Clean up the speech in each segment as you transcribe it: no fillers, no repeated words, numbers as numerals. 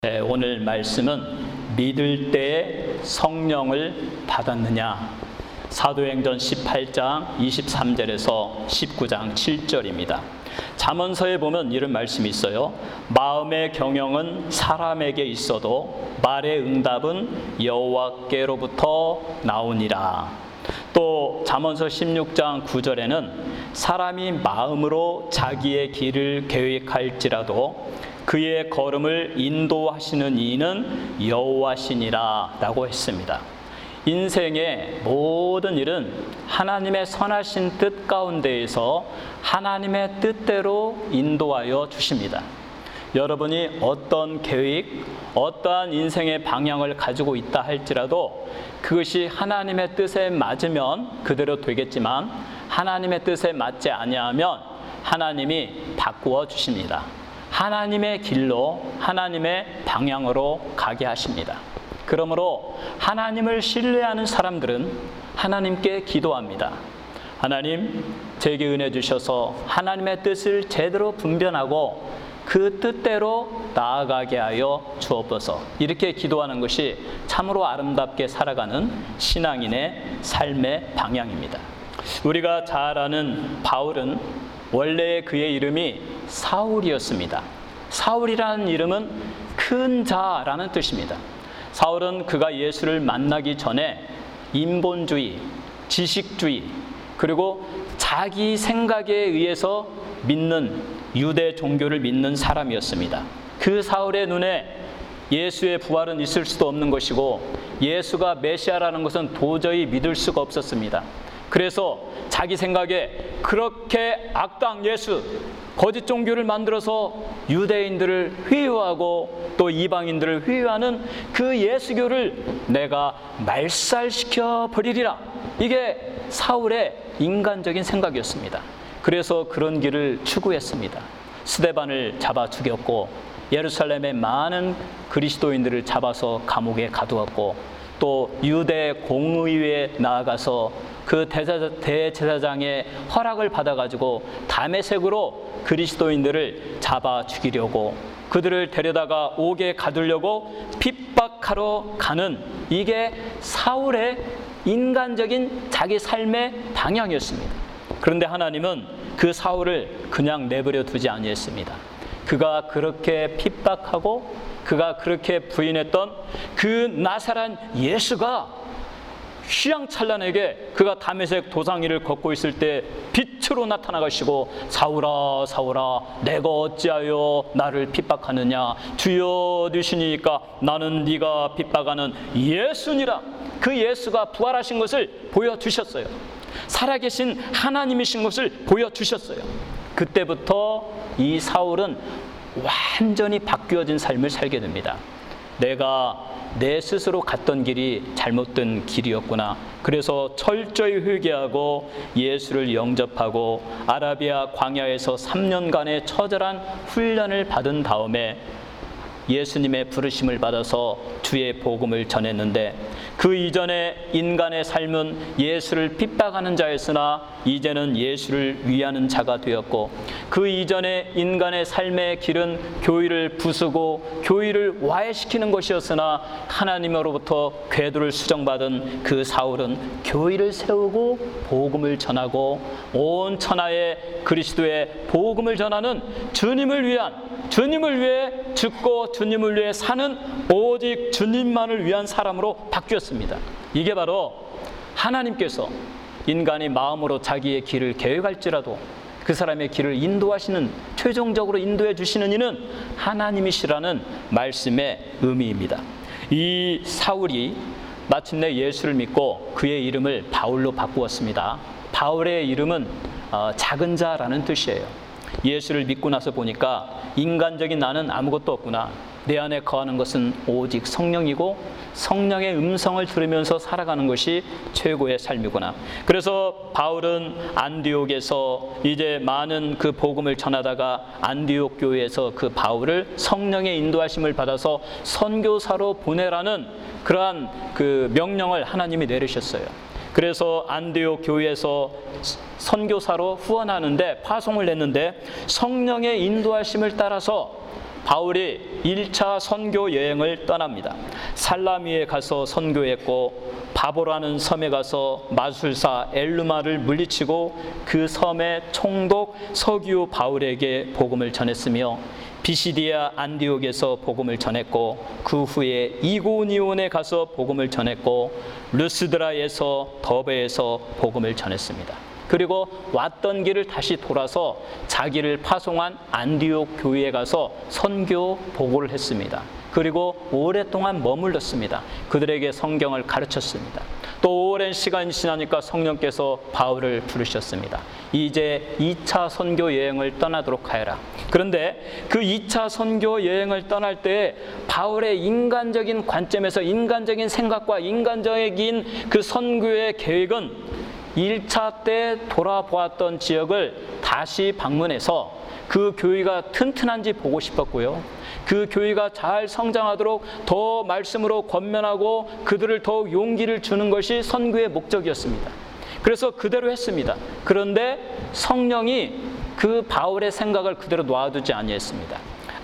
네, 오늘 말씀은 믿을 때에 성령을 받았느냐, 사도행전 18장 23절에서 19장 7절입니다. 잠언서에 보면 이런 말씀이 있어요. 마음의 경영은 사람에게 있어도 말의 응답은 여호와께로부터 나오니라. 또 잠언서 16장 9절에는 사람이 마음으로 자기의 길을 계획할지라도 그의 걸음을 인도하시는 이는 여호와시니라 라고 했습니다. 인생의 모든 일은 하나님의 선하신 뜻 가운데에서 하나님의 뜻대로 인도하여 주십니다. 여러분이 어떤 계획, 어떠한 인생의 방향을 가지고 있다 할지라도 그것이 하나님의 뜻에 맞으면 그대로 되겠지만 하나님의 뜻에 맞지 아니하면 하나님이 바꾸어 주십니다. 하나님의 길로, 하나님의 방향으로 가게 하십니다. 그러므로 하나님을 신뢰하는 사람들은 하나님께 기도합니다. 하나님, 제게 은혜 주셔서 하나님의 뜻을 제대로 분별하고 그 뜻대로 나아가게 하여 주옵소서. 이렇게 기도하는 것이 참으로 아름답게 살아가는 신앙인의 삶의 방향입니다. 우리가 잘 아는 바울은 원래 그의 이름이 사울이었습니다. 사울이라는 이름은 큰 자라는 뜻입니다. 사울은 그가 예수를 만나기 전에 인본주의, 지식주의, 그리고 자기 생각에 의해서 믿는 유대 종교를 믿는 사람이었습니다. 그 사울의 눈에 예수의 부활은 있을 수도 없는 것이고 예수가 메시아라는 것은 도저히 믿을 수가 없었습니다. 그래서 자기 생각에 그렇게 악당 예수, 거짓 종교를 만들어서 유대인들을 회유하고 또 이방인들을 회유하는 그 예수교를 내가 말살시켜 버리리라. 이게 사울의 인간적인 생각이었습니다. 그래서 그런 길을 추구했습니다. 스데반을 잡아 죽였고 예루살렘의 많은 그리스도인들을 잡아서 감옥에 가두었고 또 유대 공의회에 나아가서 그 대제사장의 허락을 받아가지고 다메섹으로 그리스도인들을 잡아 죽이려고 그들을 데려다가 옥에 가두려고 핍박하러 가는 이게 사울의 인간적인 자기 삶의 방향이었습니다. 그런데 하나님은 그 사울을 그냥 내버려 두지 아니했습니다. 그가 그렇게 핍박하고 그가 그렇게 부인했던 그 나사렛 예수가 휘황찬란하게 그가 다메섹 도상 위를 걷고 있을 때 빛으로 나타나가시고 사울아 사울아 내가 어찌하여 나를 핍박하느냐 주여 되시니까 나는 네가 핍박하는 예수니라. 그 예수가 부활하신 것을 보여주셨어요. 살아계신 하나님이신 것을 보여주셨어요. 그때부터 이 사울은 완전히 바뀌어진 삶을 살게 됩니다. 내가 내 스스로 갔던 길이 잘못된 길이었구나. 그래서 철저히 회개하고 예수를 영접하고 아라비아 광야에서 3년간의 처절한 훈련을 받은 다음에 예수님의 부르심을 받아서 주의 복음을 전했는데 그 이전에 인간의 삶은 예수를 핍박하는 자였으나 이제는 예수를 위하는 자가 되었고 그 이전에 인간의 삶의 길은 교회를 부수고 교회를 와해시키는 것이었으나 하나님으로부터 궤도를 수정받은 그 사울은 교회를 세우고 복음을 전하고 온 천하에 그리스도의 복음을 전하는 주님을 위해 죽고 주님을 위해 사는 오직 주님만을 위한 사람으로 바뀌었습니다. 이게 바로 하나님께서 인간이 마음으로 자기의 길을 계획할지라도 그 사람의 길을 인도하시는, 최종적으로 인도해 주시는 이는 하나님이시라는 말씀의 의미입니다. 이 사울이 마침내 예수를 믿고 그의 이름을 바울로 바꾸었습니다. 바울의 이름은 작은 자라는 뜻이에요. 예수를 믿고 나서 보니까 인간적인 나는 아무것도 없구나. 내 안에 거하는 것은 오직 성령이고 성령의 음성을 들으면서 살아가는 것이 최고의 삶이구나. 그래서 바울은 안디옥에서 이제 많은 그 복음을 전하다가 안디옥 교회에서 그 바울을 성령의 인도하심을 받아서 선교사로 보내라는 그러한 그 명령을 하나님이 내리셨어요. 그래서 안디옥 교회에서 선교사로 후원하는데 파송을 냈는데 성령의 인도하심을 따라서 바울이 1차 선교 여행을 떠납니다. 살라미에 가서 선교했고 바보라는 섬에 가서 마술사 엘루마를 물리치고 그 섬의 총독 서기오 바울에게 복음을 전했으며 비시디아 안디옥에서 복음을 전했고 그 후에 이고니온에 가서 복음을 전했고 르스드라에서 더베에서 복음을 전했습니다. 그리고 왔던 길을 다시 돌아서 자기를 파송한 안디옥 교회에 가서 선교 보고를 했습니다. 그리고 오랫동안 머물렀습니다. 그들에게 성경을 가르쳤습니다. 또 오랜 시간이 지나니까 성령께서 바울을 부르셨습니다. 이제 2차 선교 여행을 떠나도록 하여라. 그런데 그 2차 선교 여행을 떠날 때 바울의 인간적인 관점에서 인간적인 생각과 인간적인 그 선교의 계획은 1차 때 돌아보았던 지역을 다시 방문해서 그 교회가 튼튼한지 보고 싶었고요. 그 교회가 잘 성장하도록 더 말씀으로 권면하고 그들을 더욱 용기를 주는 것이 선교의 목적이었습니다. 그래서 그대로 했습니다. 그런데 성령이 그 바울의 생각을 그대로 놔두지 아니했습니다.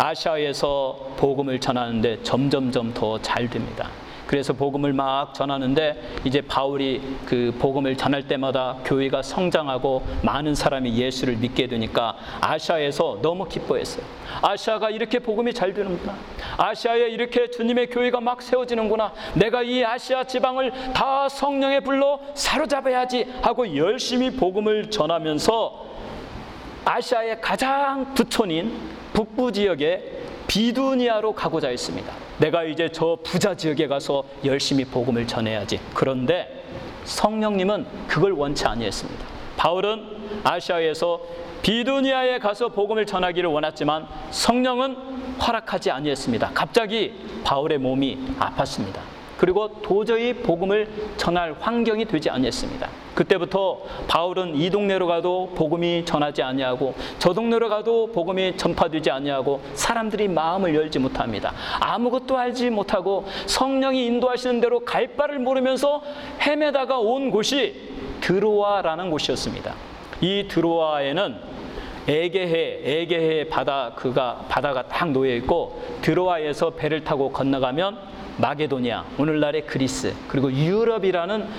아시아에서 복음을 전하는데 점점점 더 잘 됩니다. 그래서 복음을 막 전하는데 이제 바울이 그 복음을 전할 때마다 교회가 성장하고 많은 사람이 예수를 믿게 되니까 아시아에서 너무 기뻐했어요. 아시아가 이렇게 복음이 잘 되는구나. 아시아에 이렇게 주님의 교회가 막 세워지는구나. 내가 이 아시아 지방을 다 성령의 불로 사로잡아야지 하고 열심히 복음을 전하면서 아시아의 가장 부촌인 북부 지역에 비두니아로 가고자 했습니다. 내가 이제 저 부자 지역에 가서 열심히 복음을 전해야지. 그런데 성령님은 그걸 원치 아니했습니다. 바울은 아시아에서 비두니아에 가서 복음을 전하기를 원했지만 성령은 허락하지 아니했습니다. 갑자기 바울의 몸이 아팠습니다. 그리고 도저히 복음을 전할 환경이 되지 아니했습니다. 그때부터 바울은 이 동네로 가도 복음이 전하지 아니하고 저 동네로 가도 복음이 전파되지 아니하고 사람들이 마음을 열지 못합니다. 아무것도 알지 못하고 성령이 인도하시는 대로 갈 바를 모르면서 헤매다가 온 곳이 드로아라는 곳이었습니다. 이 드로아에는 에게해 바다가 딱 놓여 있고 드로아에서 배를 타고 건너가면 마게도니아, 오늘날의 그리스, 그리고 유럽이라는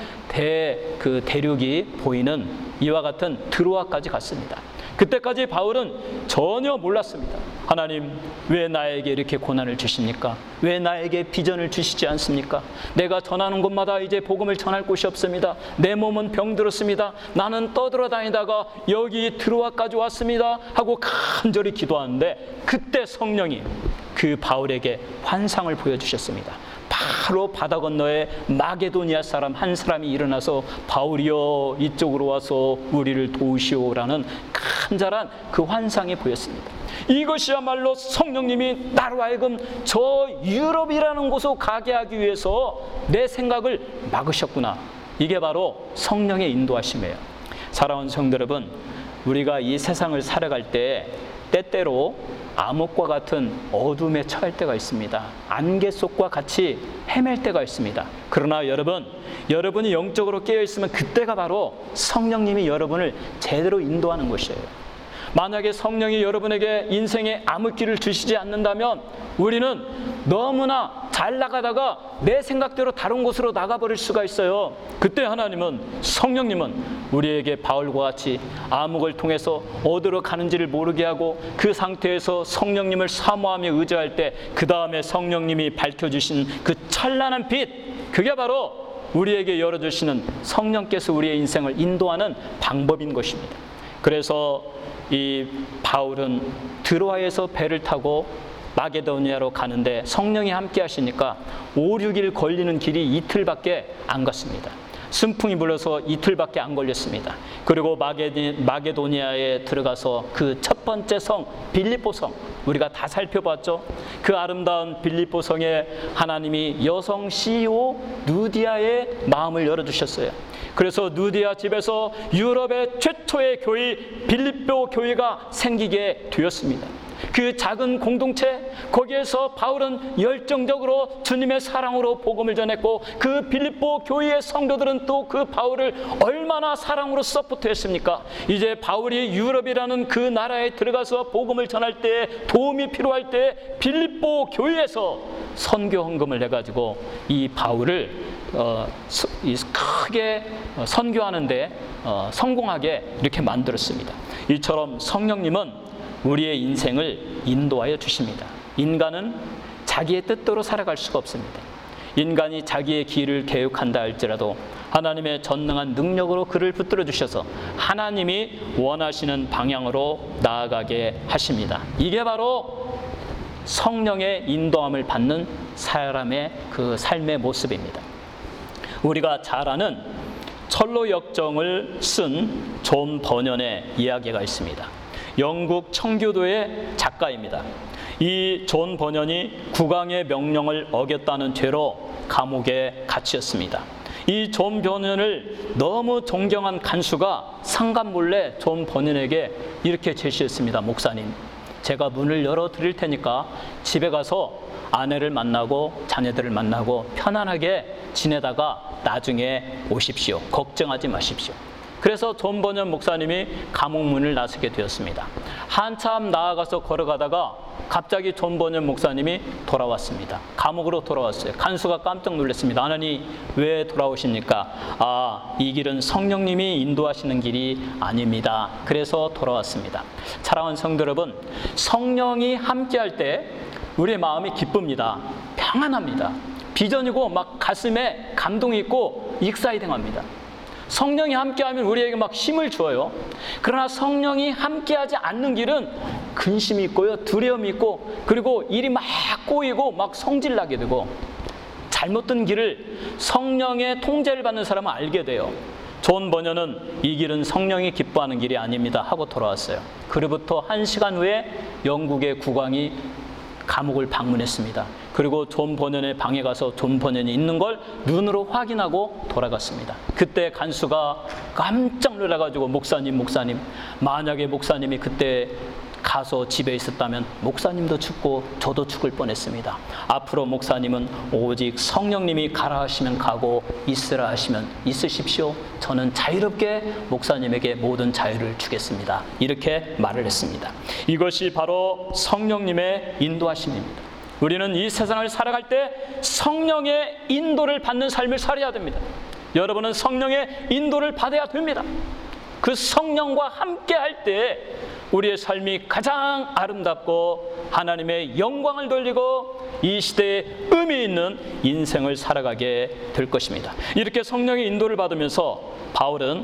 대륙이 보이는 이와 같은 드로아까지 갔습니다. 그때까지 바울은 전혀 몰랐습니다. 하나님, 왜 나에게 이렇게 고난을 주십니까? 왜 나에게 비전을 주시지 않습니까? 내가 전하는 곳마다 이제 복음을 전할 곳이 없습니다. 내 몸은 병들었습니다. 나는 떠돌아다니다가 여기 드로아까지 왔습니다 하고 간절히 기도하는데 그때 성령이 그 바울에게 환상을 보여주셨습니다. 바로 바다 건너에 마게도니아 사람 한 사람이 일어나서 바울이여 이쪽으로 와서 우리를 도우시오라는 간절한 그 환상이 보였습니다. 이것이야말로 성령님이 나로 하여금 저 유럽이라는 곳으로 가게 하기 위해서 내 생각을 막으셨구나. 이게 바로 성령의 인도하심이에요. 사랑하는 성도 여러분, 우리가 이 세상을 살아갈 때 때때로 암흑과 같은 어둠에 처할 때가 있습니다. 안개 속과 같이 헤맬 때가 있습니다. 그러나 여러분이 영적으로 깨어있으면 그때가 바로 성령님이 여러분을 제대로 인도하는 것이에요. 만약에 성령이 여러분에게 인생의 암흑기를 주시지 않는다면 우리는 너무나 잘 나가다가 내 생각대로 다른 곳으로 나가버릴 수가 있어요. 그때 성령님은 우리에게 바울과 같이 암흑을 통해서 어디로 가는지를 모르게 하고 그 상태에서 성령님을 사모하며 의지할 때 그 다음에 성령님이 밝혀주신 그 찬란한 빛, 그게 바로 우리에게 열어주시는 성령께서 우리의 인생을 인도하는 방법인 것입니다. 그래서 이 바울은 드로아에서 배를 타고 마게도니아로 가는데 성령이 함께 하시니까 5-6일 걸리는 길이 이틀밖에 안 갔습니다. 순풍이 불어서 이틀밖에 안 걸렸습니다. 그리고 마게도니아에 들어가서 그 첫 번째 성 빌립보 성, 우리가 다 살펴봤죠. 그 아름다운 빌립보 성에 하나님이 여성 CEO 누디아의 마음을 열어주셨어요. 그래서 누디아 집에서 유럽의 최초의 교회 빌립보 교회가 생기게 되었습니다. 그 작은 공동체, 거기에서 바울은 열정적으로 주님의 사랑으로 복음을 전했고, 그 빌립보 교회의 성도들은 또 그 바울을 얼마나 사랑으로 서포트했습니까? 이제 바울이 유럽이라는 그 나라에 들어가서 복음을 전할 때, 도움이 필요할 때 빌립보 교회에서 선교 헌금을 내가지고 이 바울을 크게 선교하는데 성공하게 이렇게 만들었습니다. 이처럼 성령님은 우리의 인생을 인도하여 주십니다. 인간은 자기의 뜻대로 살아갈 수가 없습니다. 인간이 자기의 길을 계획한다 할지라도 하나님의 전능한 능력으로 그를 붙들어 주셔서 하나님이 원하시는 방향으로 나아가게 하십니다. 이게 바로 성령의 인도함을 받는 사람의 그 삶의 모습입니다. 우리가 잘 아는 철로 역정을 쓴 존 버년의 이야기가 있습니다. 영국 청교도의 작가입니다. 이 존 버년이 국왕의 명령을 어겼다는 죄로 감옥에 갇혔습니다. 이 존 버년을 너무 존경한 간수가 상간 몰래 존 버년에게 이렇게 제시했습니다. 목사님, 제가 문을 열어드릴 테니까 집에 가서 아내를 만나고 자녀들을 만나고 편안하게 지내다가 나중에 오십시오. 걱정하지 마십시오. 그래서 존 버년 목사님이 감옥 문을 나서게 되었습니다. 한참 나아가서 걸어가다가 갑자기 존 버년 목사님이 돌아왔습니다. 감옥으로 돌아왔어요. 간수가 깜짝 놀랐습니다. 하나님, 왜 돌아오십니까? 이 길은 성령님이 인도하시는 길이 아닙니다. 그래서 돌아왔습니다. 사랑하는 성도 여러분, 성령이 함께할 때 우리의 마음이 기쁩니다. 평안합니다. 비전이고 막 가슴에 감동이 있고 익사이딩합니다. 성령이 함께하면 우리에게 막 힘을 줘요. 그러나 성령이 함께하지 않는 길은 근심이 있고요, 두려움이 있고, 그리고 일이 막 꼬이고 막 성질나게 되고, 잘못된 길을 성령의 통제를 받는 사람은 알게 돼요. 존 버년은 이 길은 성령이 기뻐하는 길이 아닙니다 하고 돌아왔어요. 그로부터 1시간 후에 영국의 국왕이 감옥을 방문했습니다. 그리고 존 버년의 방에 가서 존 버년이 있는 걸 눈으로 확인하고 돌아갔습니다. 그때 간수가 깜짝 놀라가지고 목사님, 만약에 목사님이 그때 가서 집에 있었다면 목사님도 죽고 저도 죽을 뻔했습니다. 앞으로 목사님은 오직 성령님이 가라 하시면 가고 있으라 하시면 있으십시오. 저는 자유롭게 목사님에게 모든 자유를 주겠습니다. 이렇게 말을 했습니다. 이것이 바로 성령님의 인도하심입니다. 우리는 이 세상을 살아갈 때 성령의 인도를 받는 삶을 살아야 됩니다. 여러분은 성령의 인도를 받아야 됩니다. 그 성령과 함께 할 때 우리의 삶이 가장 아름답고 하나님의 영광을 돌리고 이 시대에 의미 있는 인생을 살아가게 될 것입니다. 이렇게 성령의 인도를 받으면서 바울은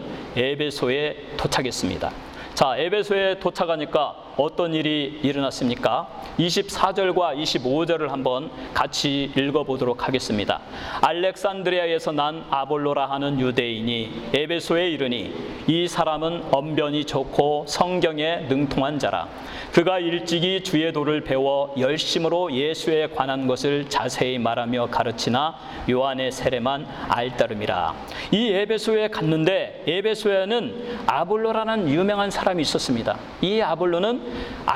에베소에 도착했습니다. 자, 에베소에 도착하니까 어떤 일이 일어났습니까? 24절과 25절을 한번 같이 읽어보도록 하겠습니다. 알렉산드리아에서 난 아볼로라 하는 유대인이 에베소에 이르니 이 사람은 언변이 좋고 성경에 능통한 자라. 그가 일찍이 주의 도를 배워 열심으로 예수에 관한 것을 자세히 말하며 가르치나 요한의 세례만 알따름이라. 이 에베소에 갔는데 에베소에는 아볼로라는 유명한 사람이 있었습니다. 이 아볼로는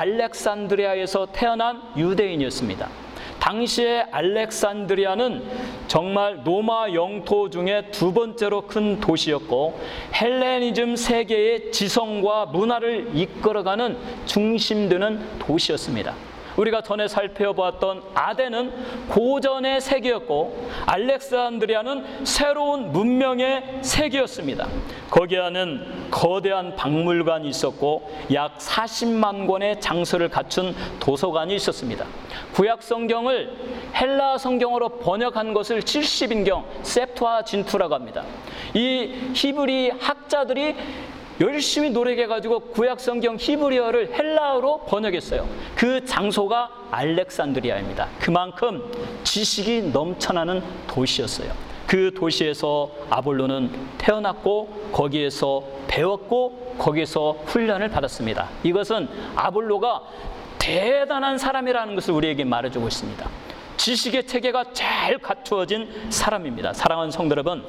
알렉산드리아에서 태어난 유대인이었습니다. 당시에 알렉산드리아는 정말 로마 영토 중에 두 번째로 큰 도시였고 헬레니즘 세계의 지성과 문화를 이끌어가는 중심되는 도시였습니다. 우리가 전에 살펴보았던 아덴은 고전의 세계였고 알렉산드리아는 새로운 문명의 세계였습니다. 거기에는 거대한 박물관이 있었고 약 40만 권의 장서를 갖춘 도서관이 있었습니다. 구약 성경을 헬라 성경으로 번역한 것을 70인경 셉투아진투라고 합니다. 이 히브리 학자들이 열심히 노력해가지고 구약 성경 히브리어를 헬라어로 번역했어요. 그 장소가 알렉산드리아입니다. 그만큼 지식이 넘쳐나는 도시였어요. 그 도시에서 아볼로는 태어났고 거기에서 배웠고 거기에서 훈련을 받았습니다. 이것은 아볼로가 대단한 사람이라는 것을 우리에게 말해주고 있습니다. 지식의 체계가 잘 갖추어진 사람입니다. 사랑하는 성도 여러분,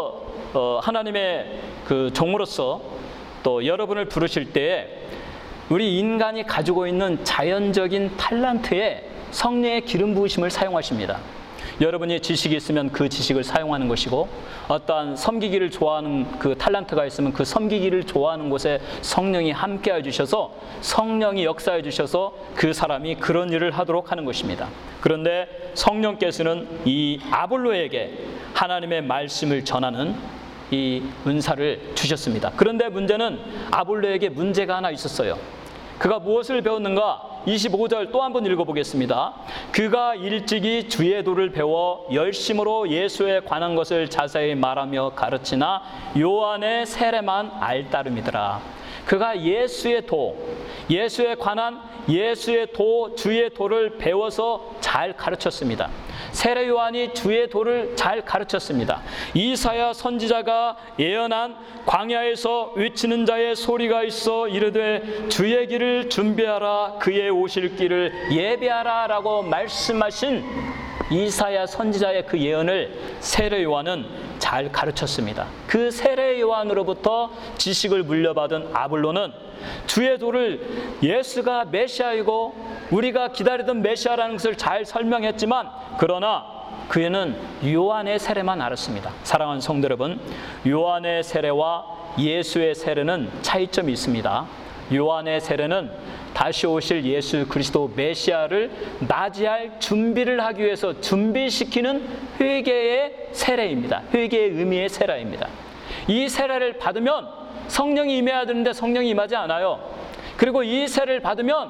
하나님께서 하나님의 그 종으로서 또 여러분을 부르실 때에 우리 인간이 가지고 있는 자연적인 탤런트에 성령의 기름 부으심을 사용하십니다. 여러분이 지식이 있으면 그 지식을 사용하는 것이고, 어떠한 섬기기를 좋아하는 그 탤런트가 있으면 그 섬기기를 좋아하는 곳에 성령이 함께해 주셔서, 성령이 역사해 주셔서 그 사람이 그런 일을 하도록 하는 것입니다. 그런데 성령께서는 이 아볼로에게 하나님의 말씀을 전하는 이 은사를 주셨습니다. 그런데 문제는 아볼로에게 문제가 하나 있었어요. 그가 무엇을 배웠는가? 25절 또 한번 읽어보겠습니다. 그가 일찍이 주의 도를 배워 열심으로 예수에 관한 것을 자세히 말하며 가르치나 요한의 세례만 알따름이더라. 그가 예수의 도, 예수에 관한 예수의 도, 주의 도를 배워서 잘 가르쳤습니다. 세례 요한이 주의 도를 잘 가르쳤습니다. 이사야 선지자가 예언한 광야에서 외치는 자의 소리가 있어 이르되 주의 길을 준비하라, 그의 오실 길을 예비하라 라고 말씀하신 이사야 선지자의 그 예언을 세례 요한은 잘 가르쳤습니다. 그 세례 요한으로부터 지식을 물려받은 아볼로는 주의 도를 예수가 메시아이고 우리가 기다리던 메시아라는 것을 잘 설명했지만, 그러나 그는 요한의 세례만 알았습니다. 사랑하는 성도 여러분, 요한의 세례와 예수의 세례는 차이점이 있습니다. 요한의 세례는 다시 오실 예수 그리스도 메시아를 맞이할 준비를 하기 위해서 준비시키는 회개의 세례입니다. 회개의 의미의 세례입니다. 이 세례를 받으면 성령이 임해야 되는데 성령이 임하지 않아요. 그리고 이 세례를 받으면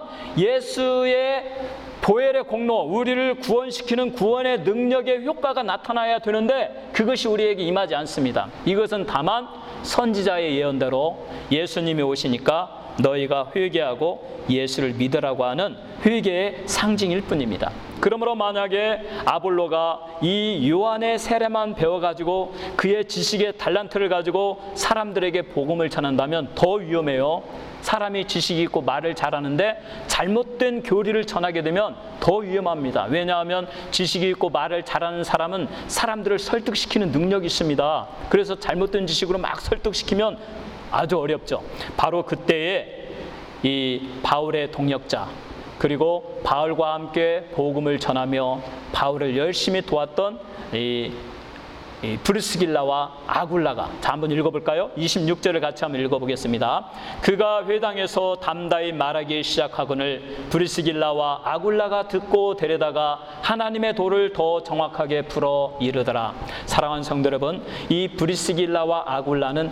예수의 보혈의 공로, 우리를 구원시키는 구원의 능력의 효과가 나타나야 되는데 그것이 우리에게 임하지 않습니다. 이것은 다만 선지자의 예언대로 예수님이 오시니까 너희가 회개하고 예수를 믿으라고 하는 회개의 상징일 뿐입니다. 그러므로 만약에 아볼로가 이 요한의 세례만 배워가지고 그의 지식의 달란트를 가지고 사람들에게 복음을 전한다면 더 위험해요. 사람이 지식이 있고 말을 잘하는데 잘못된 교리를 전하게 되면 더 위험합니다. 왜냐하면 지식이 있고 말을 잘하는 사람은 사람들을 설득시키는 능력이 있습니다. 그래서 잘못된 지식으로 막 설득시키면 아주 어렵죠. 바로 그때에 이 바울의 동역자, 그리고 바울과 함께 복음을 전하며 바울을 열심히 도왔던 이 브리스길라와 아굴라가, 자 한번 읽어볼까요? 26절을 같이 한번 읽어보겠습니다. 그가 회당에서 담다히 말하기 시작하거늘 브리스길라와 아굴라가 듣고 데려다가 하나님의 도를 더 정확하게 풀어 이르더라. 사랑하는 성도 여러분, 이 브리스길라와 아굴라는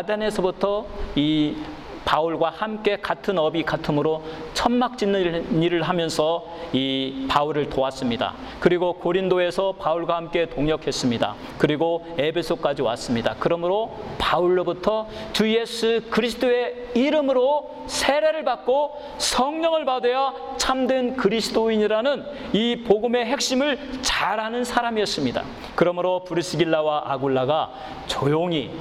아덴에서부터 이 바울과 함께 같은 업이 같으므로 천막 짓는 일을 하면서 이 바울을 도왔습니다. 그리고 고린도에서 바울과 함께 동역했습니다. 그리고 에베소까지 왔습니다. 그러므로 바울로부터 주 예수 그리스도의 이름으로 세례를 받고 성령을 받아야 참된 그리스도인이라는 이 복음의 핵심을 잘 아는 사람이었습니다. 그러므로 브리스길라와 아굴라가 조용히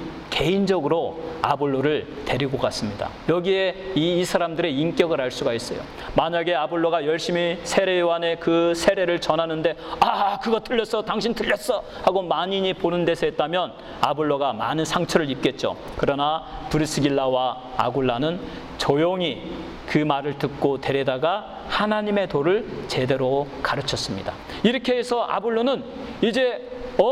개인적으로 아볼로를 데리고 갔습니다. 여기에 이 사람들의 인격을 알 수가 있어요. 만약에 아볼로가 열심히 세례 요한의 그 세례를 전하는데 그거 틀렸어, 당신 틀렸어 하고 만인이 보는 데서 했다면 아볼로가 많은 상처를 입겠죠. 그러나 브리스길라와 아굴라는 조용히 그 말을 듣고 데려다가 하나님의 도를 제대로 가르쳤습니다. 이렇게 해서 아볼로는 이제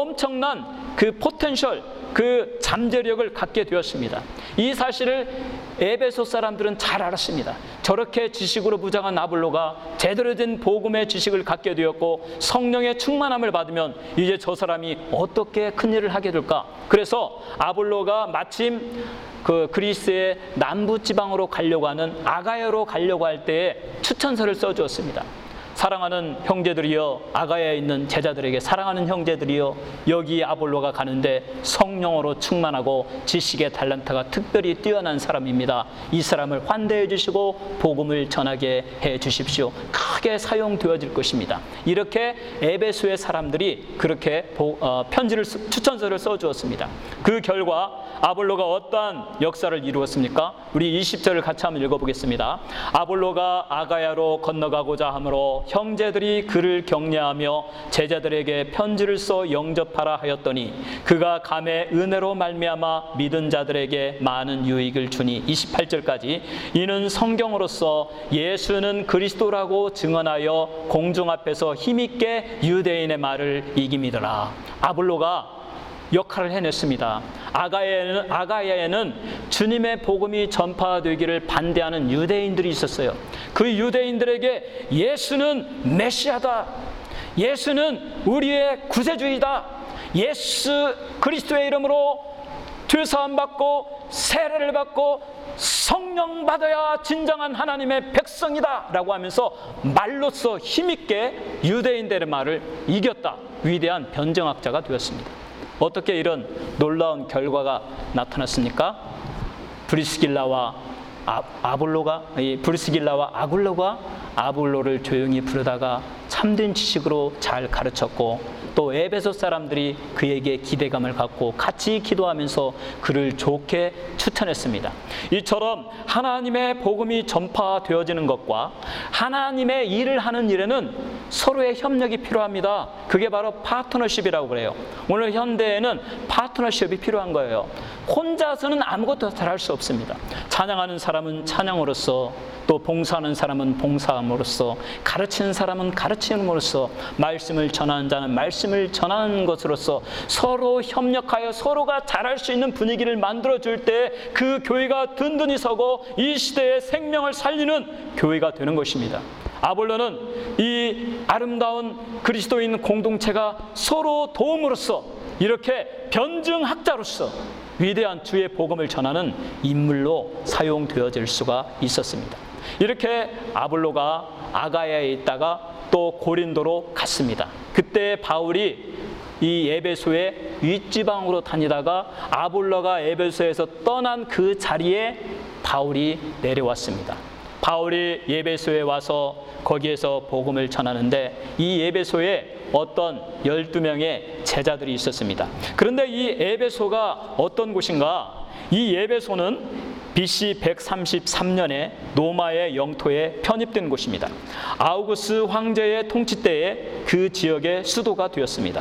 엄청난 그 포텐셜, 그 잠재력을 갖게 되었습니다. 이 사실을 에베소 사람들은 잘 알았습니다. 저렇게 지식으로 무장한 아볼로가 제대로 된 복음의 지식을 갖게 되었고 성령의 충만함을 받으면 이제 저 사람이 어떻게 큰일을 하게 될까? 그래서 아볼로가 마침 그 그리스의 남부 지방으로 가려고 하는 아가야로 가려고 할 때에 추천서를 써주었습니다. 사랑하는 형제들이여, 아가야에 있는 제자들에게 사랑하는 형제들이여, 여기 아볼로가 가는데 성령으로 충만하고 지식의 달란트가 특별히 뛰어난 사람입니다. 이 사람을 환대해 주시고 복음을 전하게 해 주십시오. 크게 사용되어질 것입니다. 이렇게 에베소의 사람들이 그렇게 편지를, 추천서를 써주었습니다. 그 결과 아볼로가 어떠한 역사를 이루었습니까? 우리 20절을 같이 한번 읽어보겠습니다. 아볼로가 아가야로 건너가고자 하므로 형제들이 그를 격려하며 제자들에게 편지를 써 영접하라 하였더니 그가 감의 은혜로 말미암아 믿은 자들에게 많은 유익을 주니 28절까지 이는 성경으로서 예수는 그리스도라고 증언하여 공중 앞에서 힘있게 유대인의 말을 이김이더라. 아볼로가 역할을 해냈습니다. 아가야에는 주님의 복음이 전파되기를 반대하는 유대인들이 있었어요. 그 유대인들에게 예수는 메시아다, 예수는 우리의 구세주이다, 예수 그리스도의 이름으로 죄사함 받고 세례를 받고 성령 받아야 진정한 하나님의 백성이다 라고 하면서 말로써 힘있게 유대인들의 말을 이겼다. 위대한 변증학자가 되었습니다. 어떻게 이런 놀라운 결과가 나타났습니까? 브리스길라와 아굴로가 아볼로를 조용히 부르다가 참된 지식으로 잘 가르쳤고, 또 에베소 사람들이 그에게 기대감을 갖고 같이 기도하면서 그를 좋게 추천했습니다. 이처럼 하나님의 복음이 전파되어지는 것과 하나님의 일을 하는 일에는 서로의 협력이 필요합니다. 그게 바로 파트너십이라고 그래요. 오늘 현대에는 파트너십이 필요한 거예요. 혼자서는 아무것도 잘할 수 없습니다. 찬양하는 사람은 찬양으로서, 또 봉사하는 사람은 봉사함으로써, 가르치는 사람은 가르침으로써, 말씀을 전하는 자는 말씀을 전하는 것으로서 서로 협력하여 서로가 잘할 수 있는 분위기를 만들어줄 때 그 교회가 든든히 서고 이 시대의 생명을 살리는 교회가 되는 것입니다. 아볼로는 이 아름다운 그리스도인 공동체가 서로 도움으로써 이렇게 변증학자로서 위대한 주의 복음을 전하는 인물로 사용되어질 수가 있었습니다. 이렇게 아볼로가 아가야에 있다가 또 고린도로 갔습니다. 그때 바울이 이 에베소의 윗지방으로 다니다가 아볼로가 에베소에서 떠난 그 자리에 바울이 내려왔습니다. 바울이 에베소에 와서 거기에서 복음을 전하는데 이 에베소에 어떤 12명의 제자들이 있었습니다. 그런데 이 에베소가 어떤 곳인가? 이 에베소는 BC 133년에 로마의 영토에 편입된 곳입니다. 아우구스 황제의 통치 때에 그 지역의 수도가 되었습니다.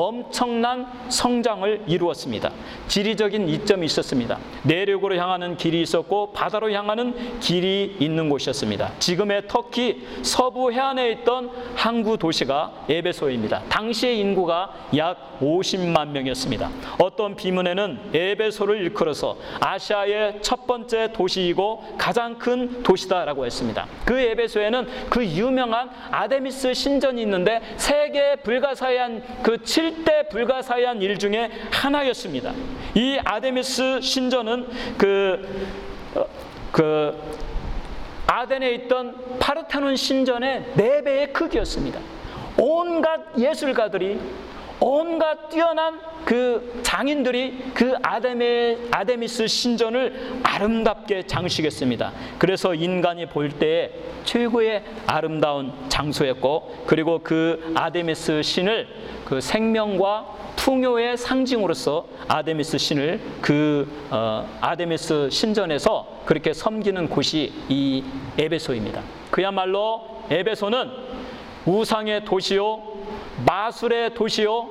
엄청난 성장을 이루었습니다. 지리적인 이점이 있었습니다. 내륙으로 향하는 길이 있었고 바다로 향하는 길이 있는 곳이었습니다. 지금의 터키 서부 해안에 있던 항구 도시가 에베소입니다. 당시의 인구가 약 50만 명이었습니다. 어떤 비문에는 에베소를 일컬어서 아시아의 첫 번째 도시이고 가장 큰 도시다라고 했습니다. 그 에베소에는 그 유명한 아데미스 신전이 있는데 세계 불가사의한 그 7대 불가사의한 일 중에 하나였습니다. 이 아데미스 신전은 아덴에 있던 파르테논 신전의 4배의 크기였습니다. 온갖 예술가들이, 온갖 뛰어난 그 장인들이 그 아데미스 신전을 아름답게 장식했습니다. 그래서 인간이 볼 때에 최고의 아름다운 장소였고, 그리고 그 아데미스 신을 그 생명과 풍요의 상징으로서 아데미스 신을 아데미스 신전에서 그렇게 섬기는 곳이 이 에베소입니다. 그야말로 에베소는 우상의 도시요, 마술의 도시요,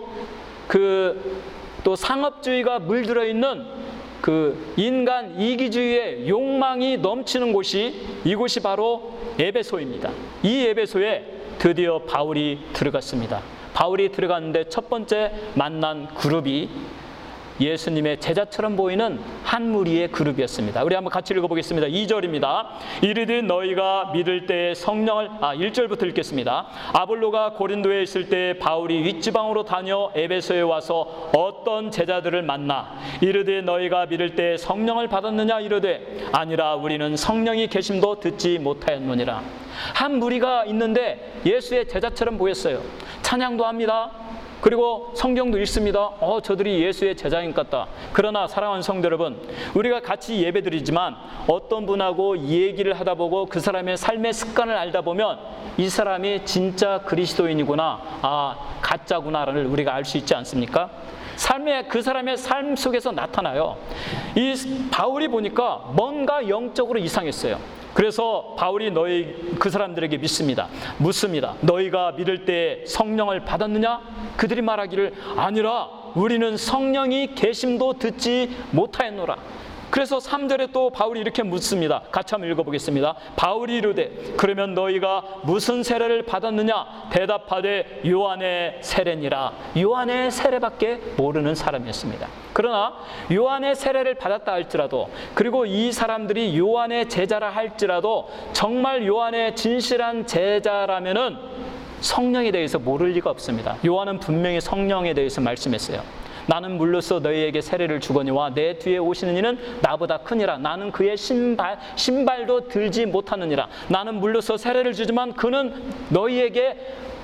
또 상업주의가 물들어 있는 그 인간 이기주의의 욕망이 넘치는 곳이, 이곳이 바로 에베소입니다. 이 에베소에 드디어 바울이 들어갔습니다. 바울이 들어갔는데 첫 번째 만난 그룹이 예수님의 제자처럼 보이는 한 무리의 그룹이었습니다. 우리 한번 같이 읽어보겠습니다. 2절입니다. 이르되 너희가 믿을 때에 성령을 1절부터 읽겠습니다. 아볼로가 고린도에 있을 때 바울이 윗지방으로 다녀 에베소에 와서 어떤 제자들을 만나 이르되 너희가 믿을 때에 성령을 받았느냐 이르되 아니라 우리는 성령이 계심도 듣지 못하였느니라. 한 무리가 있는데 예수의 제자처럼 보였어요. 찬양도 합니다. 그리고 성경도 읽습니다. 저들이 예수의 제자인 것 같다. 그러나 사랑하는 성도 여러분, 우리가 같이 예배드리지만 어떤 분하고 얘기를 하다 보고 그 사람의 삶의 습관을 알다 보면 이 사람이 진짜 그리스도인이구나, 가짜구나를 우리가 알 수 있지 않습니까? 그 사람의 삶 속에서 나타나요. 이 바울이 보니까 뭔가 영적으로 이상했어요. 그래서 바울이 그 사람들에게 묻습니다. 너희가 믿을 때 성령을 받았느냐? 그들이 말하기를 아니라 우리는 성령이 계심도 듣지 못하였노라. 그래서 3절에 또 바울이 이렇게 묻습니다. 같이 한번 읽어보겠습니다. 바울이 이르되 그러면 너희가 무슨 세례를 받았느냐? 대답하되 요한의 세례니라. 요한의 세례밖에 모르는 사람이었습니다. 그러나 요한의 세례를 받았다 할지라도, 그리고 이 사람들이 요한의 제자라 할지라도, 정말 요한의 진실한 제자라면은 성령에 대해서 모를 리가 없습니다. 요한은 분명히 성령에 대해서 말씀했어요. 나는 물로써 너희에게 세례를 주거니와 내 뒤에 오시는 이는 나보다 크니라. 나는 그의 신발도 들지 못하느니라. 나는 물로써 세례를 주지만 그는 너희에게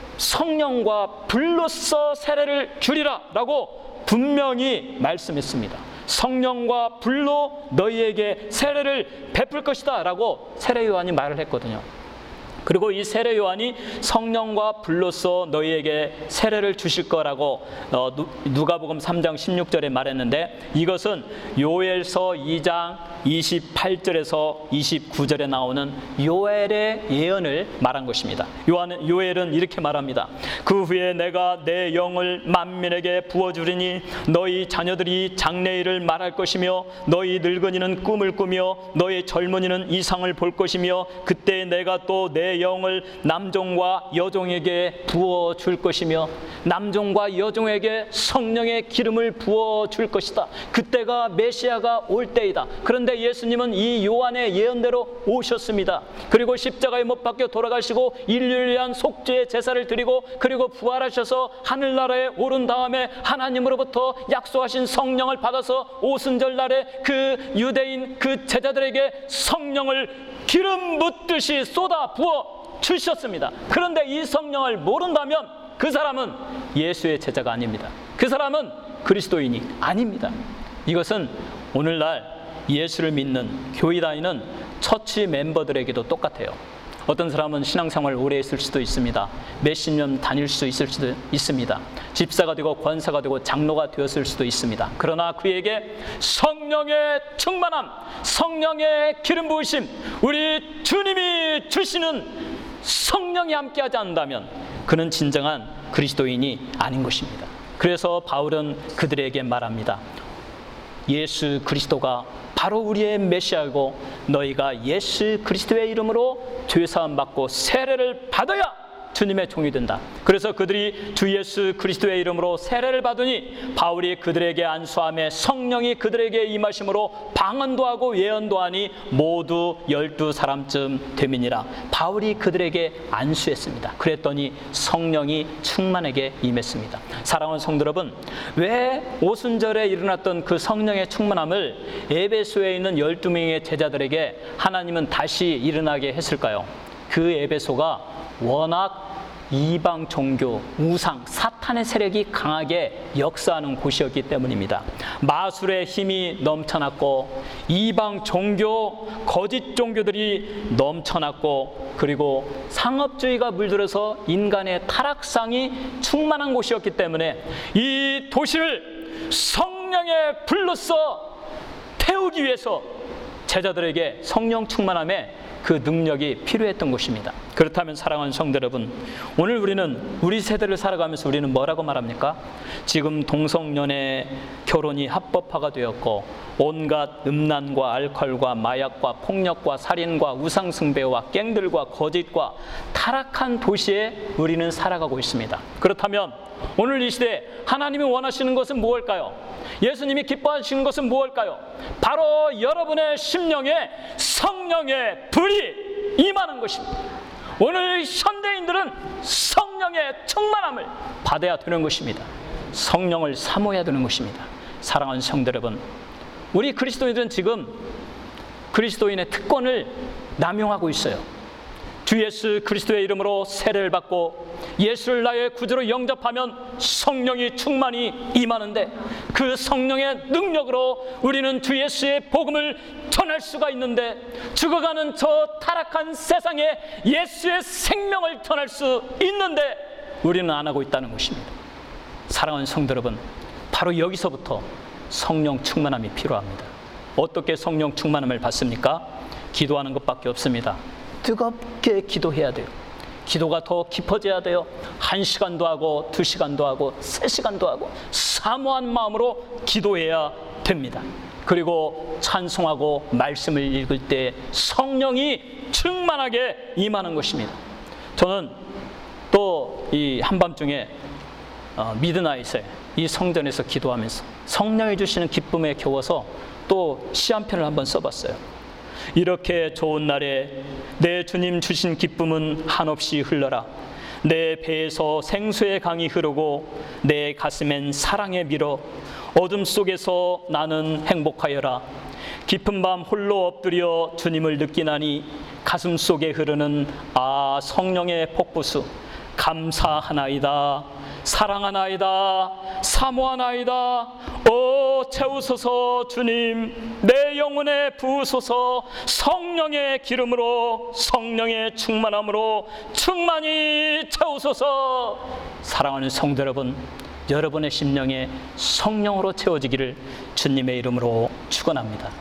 성령과 불로써 세례를 주리라 라고 분명히 말씀했습니다. 성령과 불로 너희에게 세례를 베풀 것이다 라고 세례 요한이 말을 했거든요. 그리고 이 세례 요한이 성령과 불로써 너희에게 세례를 주실 거라고 누가복음 3장 16절에 말했는데, 이것은 요엘서 2장 28절에서 29절에 나오는 요엘의 예언을 말한 것입니다. 요엘은 이렇게 말합니다. 그 후에 내가 내 영을 만민에게 부어주리니 너희 자녀들이 장래일을 말할 것이며 너희 늙은이는 꿈을 꾸며 너희 젊은이는 이상을 볼 것이며 그때 내가 또 내 영을 남종과 여종에게 부어줄 것이며 남종과 여종에게 성령의 기름을 부어줄 것이다. 그때가 메시아가 올 때이다. 그런데 예수님은 이 요한의 예언대로 오셨습니다. 그리고 십자가에 못 박혀 돌아가시고 인류를 위한 속죄의 제사를 드리고 그리고 부활하셔서 하늘나라에 오른 다음에 하나님으로부터 약속하신 성령을 받아서 오순절 날에 그 유대인 그 제자들에게 성령을 기름 붓듯이 쏟아 부어 주셨습니다. 그런데 이 성령을 모른다면 그 사람은 예수의 제자가 아닙니다. 그 사람은 그리스도인이 아닙니다. 이것은 오늘날 예수를 믿는 교회 다니는 처치 멤버들에게도 똑같아요. 어떤 사람은 신앙생활 오래 했을 수도 있습니다. 몇십 년 다닐 수 있을 수도 있습니다. 집사가 되고 권사가 되고 장로가 되었을 수도 있습니다. 그러나 그에게 성령의 충만함, 성령의 기름 부으심, 우리 주님이 주시는 성령이 함께하지 않는다면 그는 진정한 그리스도인이 아닌 것입니다. 그래서 바울은 그들에게 말합니다. 예수 그리스도가 바로 우리의 메시아이고 너희가 예수 그리스도의 이름으로 죄사함 받고 세례를 받아야 주님의 종이 된다. 그래서 그들이 주 예수 그리스도의 이름으로 세례를 받으니 바울이 그들에게 안수함에 성령이 그들에게 임하심으로 방언도 하고 예언도 하니 모두 12사람쯤 되민이라. 바울이 그들에게 안수했습니다. 그랬더니 성령이 충만하게 임했습니다. 사랑하는 성도 여러분, 왜 오순절에 일어났던 그 성령의 충만함을 에베소에 있는 12명의 제자들에게 하나님은 다시 일어나게 했을까요? 그 에베소가 워낙 이방 종교, 우상, 사탄의 세력이 강하게 역사하는 곳이었기 때문입니다. 마술의 힘이 넘쳐났고 이방 종교, 거짓 종교들이 넘쳐났고 그리고 상업주의가 물들어서 인간의 타락상이 충만한 곳이었기 때문에 이 도시를 성령의 불로써 태우기 위해서 제자들에게 성령 충만함에 그 능력이 필요했던 것입니다. 그렇다면 사랑하는 성도 여러분, 오늘 우리 세대를 살아가면서 우리는 뭐라고 말합니까? 지금 동성연애 결혼이 합법화가 되었고 온갖 음란과 알코올과 마약과 폭력과 살인과 우상숭배와 갱들과 거짓과 타락한 도시에 우리는 살아가고 있습니다. 그렇다면 오늘 이 시대에 하나님이 원하시는 것은 무엇일까요? 예수님이 기뻐하시는 것은 무엇일까요? 바로 여러분의 심령에 성령의 불이 임하는 것입니다. 오늘 현대인들은 성령의 충만함을 받아야 되는 것입니다. 성령을 사모해야 되는 것입니다. 사랑하는 성도 여러분, 우리 그리스도인들은 지금 그리스도인의 특권을 남용하고 있어요. 주 예수 그리스도의 이름으로 세례를 받고 예수를 나의 구주로 영접하면 성령이 충만히 임하는데 그 성령의 능력으로 우리는 주 예수의 복음을 전할 수가 있는데 죽어가는 저 타락한 세상에 예수의 생명을 전할 수 있는데 우리는 안 하고 있다는 것입니다. 사랑하는 성도 여러분, 바로 여기서부터 성령 충만함이 필요합니다. 어떻게 성령 충만함을 받습니까? 기도하는 것밖에 없습니다. 뜨겁게 기도해야 돼요. 기도가 더 깊어져야 돼요. 1시간도 하고 2시간도 하고 3시간도 하고 사모한 마음으로 기도해야 됩니다. 그리고 찬송하고 말씀을 읽을 때 성령이 충만하게 임하는 것입니다. 저는 또 이 한밤중에 미드나잇에 이 성전에서 기도하면서 성령이 주시는 기쁨에 겨워서 또 시 한 편을 한번 써봤어요. 이렇게 좋은 날에 내 주님 주신 기쁨은 한없이 흘러라. 내 배에서 생수의 강이 흐르고 내 가슴엔 사랑의 미러. 어둠 속에서 나는 행복하여라. 깊은 밤 홀로 엎드려 주님을 느끼나니 가슴 속에 흐르는 성령의 폭포수. 감사하나이다. 사랑하나이다. 사모하나이다. 채우소서 주님, 내 영혼에 부으소서. 성령의 기름으로, 성령의 충만함으로 충만히 채우소서. 사랑하는 성도 여러분, 여러분의 심령에 성령으로 채워지기를 주님의 이름으로 축원합니다.